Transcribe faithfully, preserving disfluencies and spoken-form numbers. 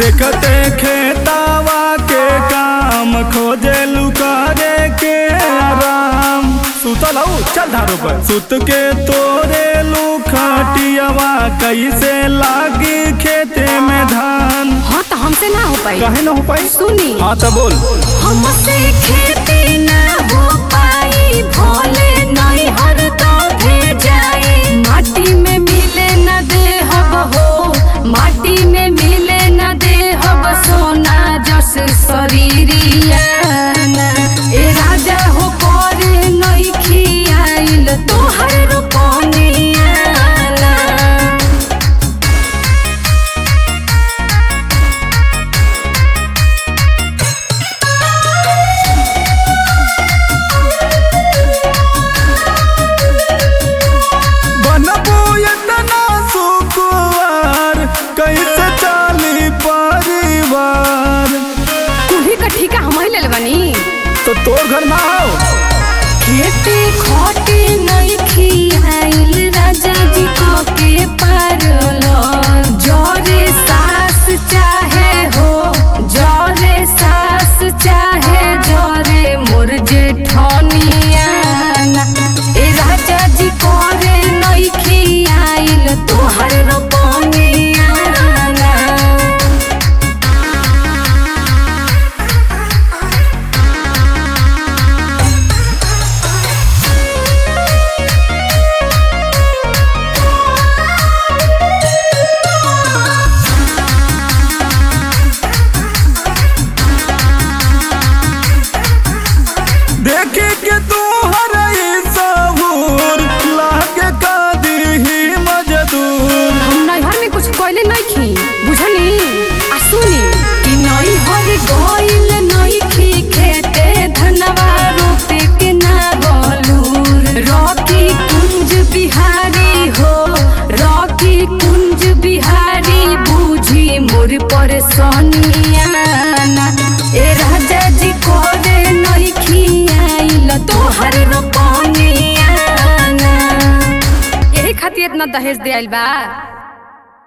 देखते खेतावा के काम खोजे लुकारे के आराम। सुतल हूँ चल धारो पर सुत के तोरे लुखाटियावा कैसे लागी खेते में धान। हाँ तो हमसे ना हो पाई। काहे ना हो पाई? सुनी हाँ तो बोल। हमसे खेती ना हो पाई भोले नहीं हर तो भेजाई। माटी में मिले न दे हब हो माटी में मिले न दे हब सोना जस शरीरिया। ए राजा हो करे नहीं खियाइल तोहर रूपनिया। कैसे चाली परिवार कुली का ठीका हम ही ले बनी तो तोर घर में आओ। खेती खोटी नहीं खियाइल राजा जी को के पारलो। जोरे सास चाहे हो जोरे सास चाहे जोरे मोर जेठनिया। ए राजा जी को रे नहीं खियाइल तोहर रूपनिया। देखे के तू हर सबूर लागे का दीही मजदूर। हम नैहर में कुछ कोयले नहीं खी बुझनी आ सुनी कि नैहर गोइल नहीं खी खेते धनवा रोपे के ना बोलूर। रॉकी कुंज बिहारी हो रॉकी कुंज बिहारी बूझी मोर परेशानिया। ए राजा जी को रे नहीं खियाइल तोहर रूपनिया। यही खातिर इतना दहेज दे आइल बा।